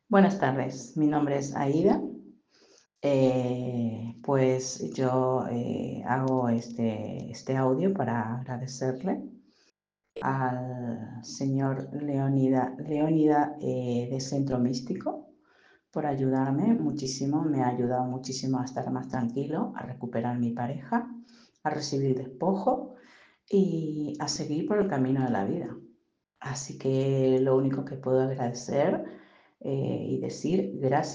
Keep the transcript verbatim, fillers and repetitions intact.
Buenas tardes, mi nombre es Aida. Eh, pues yo eh, hago este, este audio para agradecerle al señor Leonida, Leonida eh, de Centro Místico por ayudarme muchísimo. Me ha ayudado muchísimo a estar más tranquilo, a recuperar mi pareja, a recibir despojo y a seguir por el camino de la vida. Así que lo único que puedo agradecer eh, y decir gracias.